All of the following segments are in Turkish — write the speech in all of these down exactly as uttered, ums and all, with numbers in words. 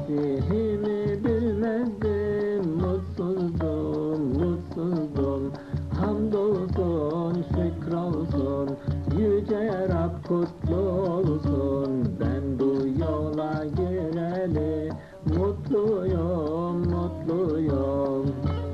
Nasibimi bilmezdim, mutsuzdum, mutsuzdum. Hamdolsun, şükrolsun, yüce Rab kutlu olsun. Ben bu yola gireli mutluyum, mutluyum.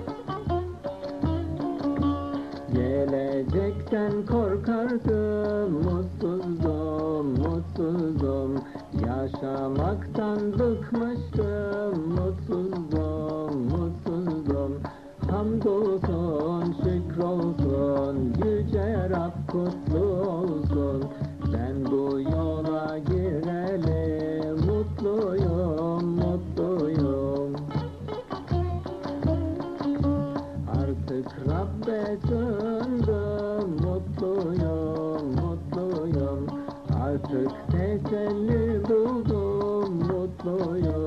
Gelecekten korkardım, mutsuzdum, mutsuzdum. Yaşamaktan bıkmıştım, mutsuzdum, mutsuzdum. Hamdolsun, şükrolsun, yüce Rab kutlu olsun. Ben bu yola gireli mutluyum, mutluyum. Artık Rabbe sığındım, mutluyum, mutluyum. Artık teselli buldum, mutluyum.